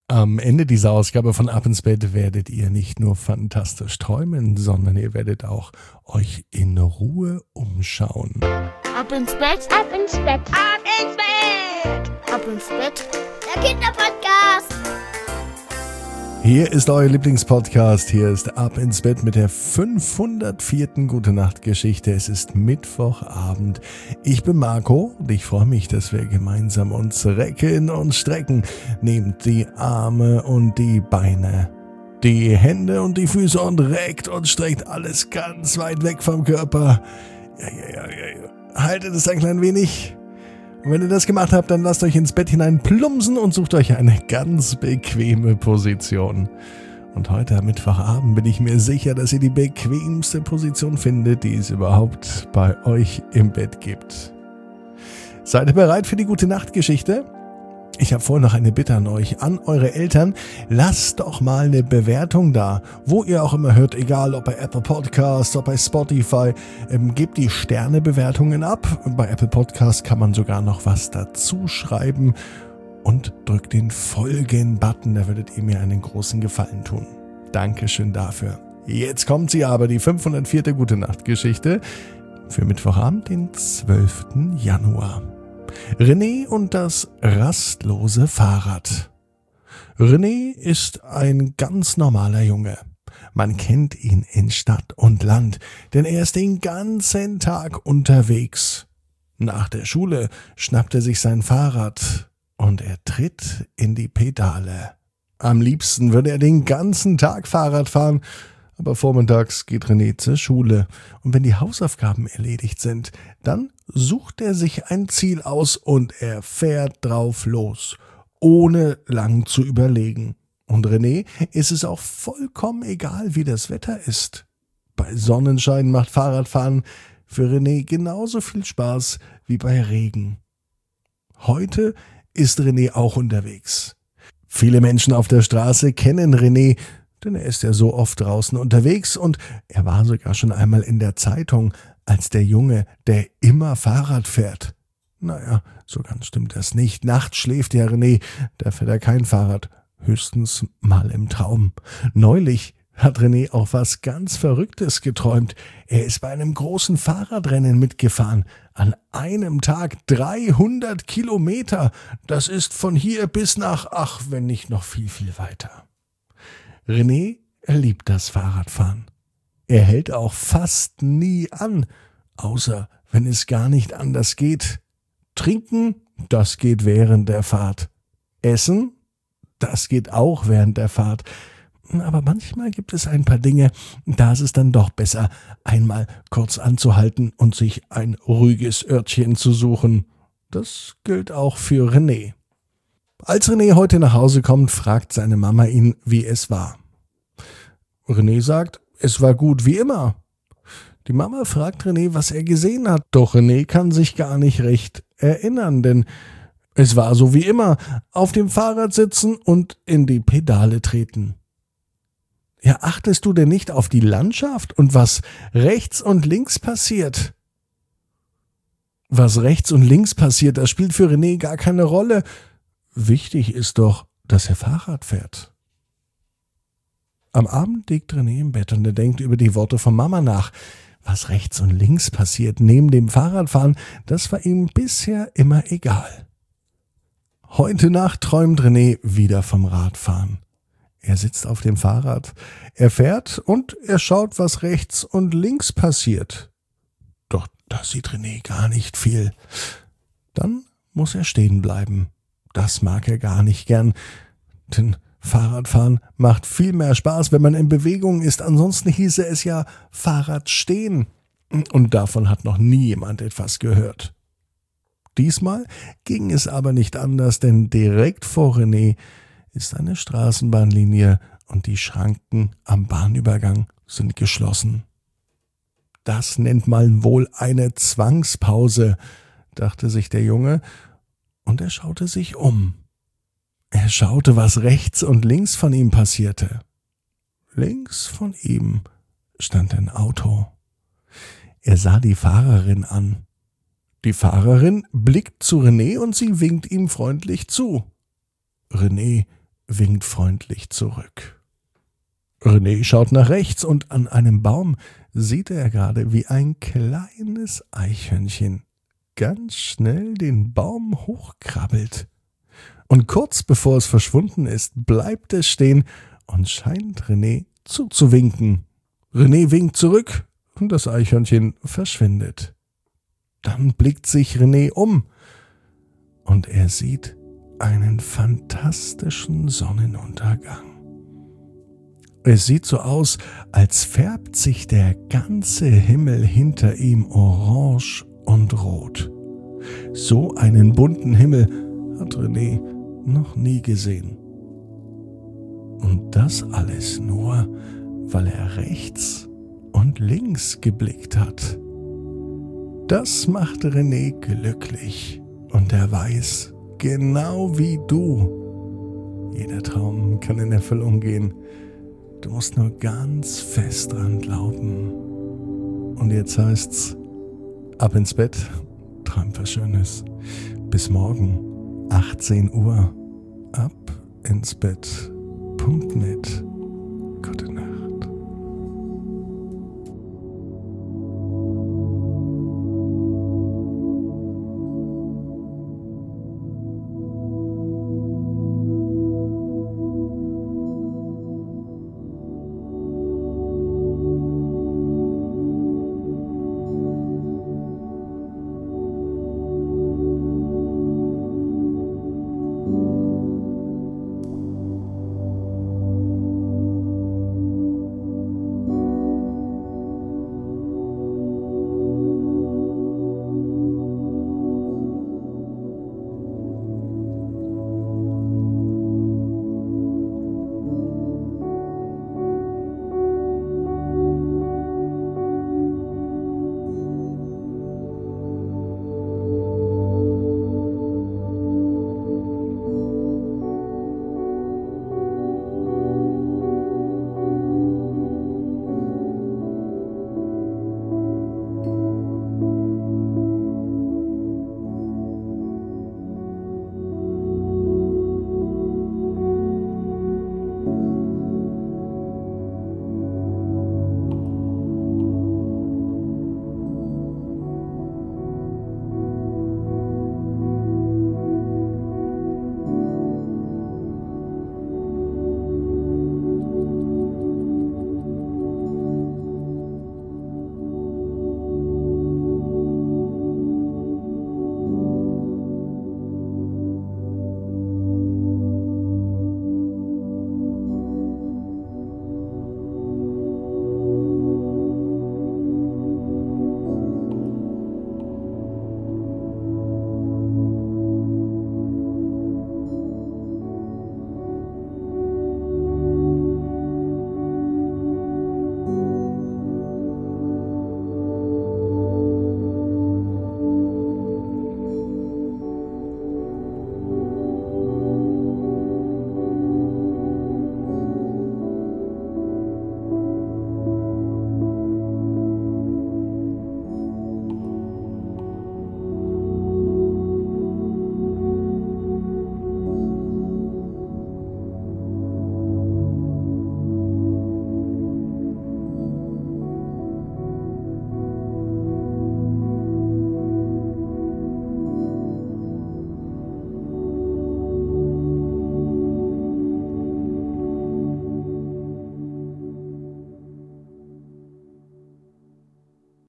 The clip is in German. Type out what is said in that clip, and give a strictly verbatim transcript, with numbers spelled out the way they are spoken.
Am Ende dieser Ausgabe von Ab ins Bett werdet ihr nicht nur fantastisch träumen, sondern ihr werdet auch euch in Ruhe umschauen. Ab ins Bett, ab ins Bett, ab ins Bett, ab ins Bett, der Kinderpodcast. Hier ist euer Lieblingspodcast, hier ist Ab ins Bett mit der fünfhundertvierten Gute-Nacht-Geschichte. Es ist Mittwochabend. Ich bin Marco und ich freue mich, dass wir gemeinsam uns recken und strecken. Nehmt die Arme und die Beine, die Hände und die Füße und reckt und streckt alles ganz weit weg vom Körper. Ja, ja, ja, ja, ja. Haltet es ein klein wenig. Und wenn ihr das gemacht habt, dann lasst euch ins Bett hinein plumpsen und sucht euch eine ganz bequeme Position. Und heute am Mittwochabend bin ich mir sicher, dass ihr die bequemste Position findet, die es überhaupt bei euch im Bett gibt. Seid ihr bereit für die Gute-Nacht-Geschichte? Ich habe vorher noch eine Bitte an euch, an eure Eltern. Lasst doch mal eine Bewertung da, wo ihr auch immer hört, egal ob bei Apple Podcasts, ob bei Spotify. Ähm, gebt die Sternebewertungen ab. Bei Apple Podcasts kann man sogar noch was dazu schreiben. Und drückt den Folgen-Button, da würdet ihr mir einen großen Gefallen tun. Dankeschön dafür. Jetzt kommt sie aber, die fünfhundertvierte Gute-Nacht-Geschichte für Mittwochabend, den zwölften Januar. René und das rastlose Fahrrad. René ist ein ganz normaler Junge. Man kennt ihn in Stadt und Land, denn er ist den ganzen Tag unterwegs. Nach der Schule schnappt er sich sein Fahrrad und er tritt in die Pedale. Am liebsten würde er den ganzen Tag Fahrrad fahren, aber vormittags geht René zur Schule und wenn die Hausaufgaben erledigt sind, dann sucht er sich ein Ziel aus und er fährt drauf los, ohne lang zu überlegen. Und René ist es auch vollkommen egal, wie das Wetter ist. Bei Sonnenschein macht Fahrradfahren für René genauso viel Spaß wie bei Regen. Heute ist René auch unterwegs. Viele Menschen auf der Straße kennen René, denn er ist ja so oft draußen unterwegs und er war sogar schon einmal in der Zeitung als der Junge, der immer Fahrrad fährt. Naja, so ganz stimmt das nicht. Nachts schläft ja René, da fährt er kein Fahrrad, höchstens mal im Traum. Neulich hat René auch was ganz Verrücktes geträumt. Er ist bei einem großen Fahrradrennen mitgefahren. An einem Tag dreihundert Kilometer. Das ist von hier bis nach, ach, wenn nicht noch viel, viel weiter. René, er liebt das Fahrradfahren. Er hält auch fast nie an, außer wenn es gar nicht anders geht. Trinken, das geht während der Fahrt. Essen, das geht auch während der Fahrt. Aber manchmal gibt es ein paar Dinge, da ist es dann doch besser, einmal kurz anzuhalten und sich ein ruhiges Örtchen zu suchen. Das gilt auch für René. Als René heute nach Hause kommt, fragt seine Mama ihn, wie es war. René sagt, es war gut wie immer. Die Mama fragt René, was er gesehen hat, doch René kann sich gar nicht recht erinnern, denn es war so wie immer, auf dem Fahrrad sitzen und in die Pedale treten. Ja, achtest du denn nicht auf die Landschaft und was rechts und links passiert? Was rechts und links passiert, das spielt für René gar keine Rolle. Wichtig ist doch, dass er Fahrrad fährt. Am Abend liegt René im Bett und er denkt über die Worte von Mama nach. Was rechts und links passiert neben dem Fahrradfahren, das war ihm bisher immer egal. Heute Nacht träumt René wieder vom Radfahren. Er sitzt auf dem Fahrrad, er fährt und er schaut, was rechts und links passiert. Doch da sieht René gar nicht viel. Dann muss er stehen bleiben. Das mag er gar nicht gern, denn Fahrradfahren macht viel mehr Spaß, wenn man in Bewegung ist. Ansonsten hieße es ja Fahrrad stehen. Und davon hat noch nie jemand etwas gehört. Diesmal ging es aber nicht anders, denn direkt vor René ist eine Straßenbahnlinie und die Schranken am Bahnübergang sind geschlossen. Das nennt man wohl eine Zwangspause, dachte sich der Junge, und er schaute sich um. Er schaute, was rechts und links von ihm passierte. Links von ihm stand ein Auto. Er sah die Fahrerin an. Die Fahrerin blickt zu René und sie winkt ihm freundlich zu. René winkt freundlich zurück. René schaut nach rechts und an einem Baum sieht er gerade, wie ein kleines Eichhörnchen ganz schnell den Baum hochkrabbelt. Und kurz bevor es verschwunden ist, bleibt es stehen und scheint René zuzuwinken. René winkt zurück und das Eichhörnchen verschwindet. Dann blickt sich René um und er sieht einen fantastischen Sonnenuntergang. Es sieht so aus, als färbt sich der ganze Himmel hinter ihm orange und rot. So einen bunten Himmel hat René noch nie gesehen. Und das alles nur, weil er rechts und links geblickt hat. Das macht René glücklich und er weiß, genau wie du, jeder Traum kann in Erfüllung gehen. Du musst nur ganz fest dran glauben. Und jetzt heißt's, ab ins Bett, träum was Schönes. Bis morgen, achtzehn Uhr, ab ins Bett punkt net.